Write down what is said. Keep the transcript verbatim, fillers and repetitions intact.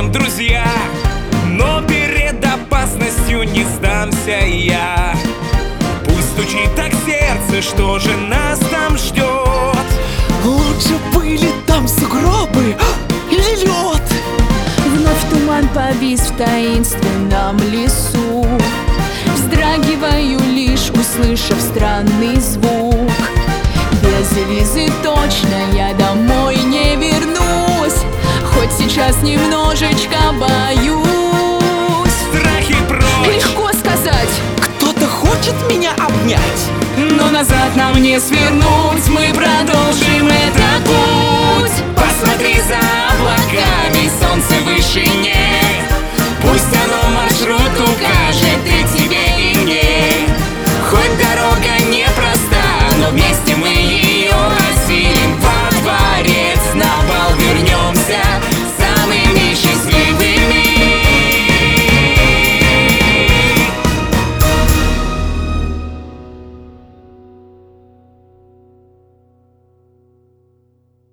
будут друзья, но перед опасностью не сдамся я. Пусть стучит так сердце, что же нас там ждет. Лучше были там сугробы или лед. Вновь туман повис в таинственном лесу. Вздрагиваю лишь, услышав странный звук. Без Лизы точно я домой не вернусь, хоть сейчас немножечко боюсь. Страхи прочь, Легко сказать, Кто-то хочет меня обнять, но назад нам не свернуть. Мы продолжим этот путь. Посмотри за облаками, солнце выше